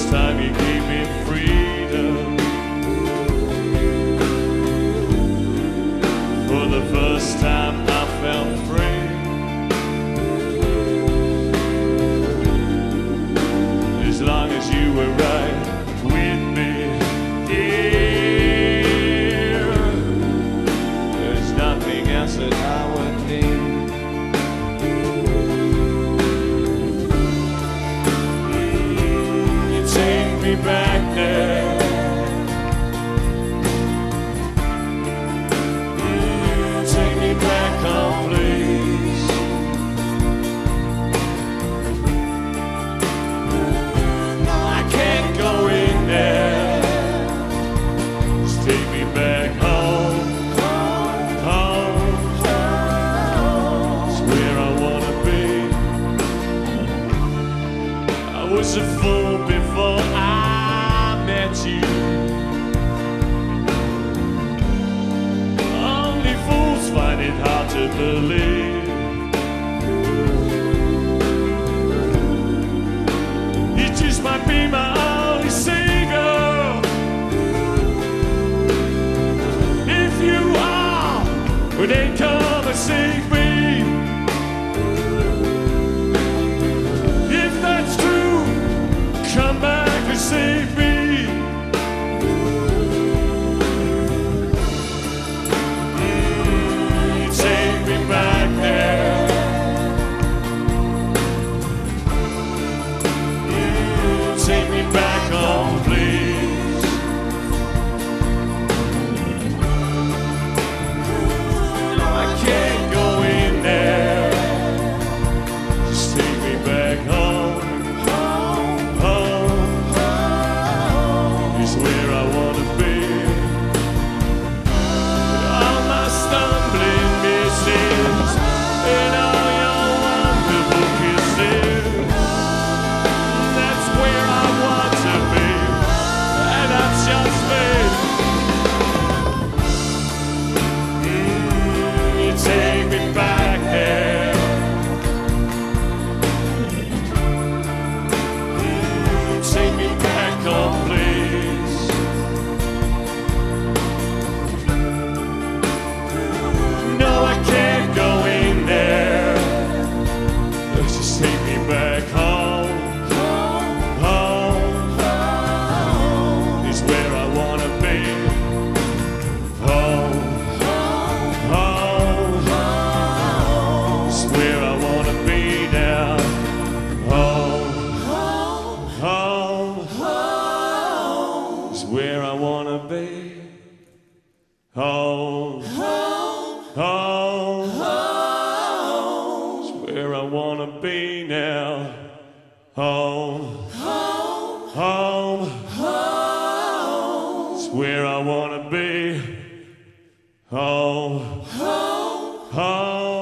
first time you gave me freedom. For the first time I felt free. As long as you were right with me, dear, there's nothing else that I would need. You take me back there. Take me back home, please. I can't go in there. Just take me back home. Home. It's where I wanna be. I was a fool before I met you. Only fools find it hard to believe. You just might be my only single. If you are, well then come and seek me. If that's true, come back and seek me. Take me back there. Take me back home, please. No, I can't go in there. Just take me back home. Home is where I wanna be. All my stumbling misses and all your wonderful kisses, that's where I want to be, and that's just me. You take me back there. Take me back home, please. No, I can't go in there. Just take me back home. Home is where I wanna be. Home is where I wanna be now. Home is where I wanna be. Home is where I wanna be now. Home is where I wanna be. Home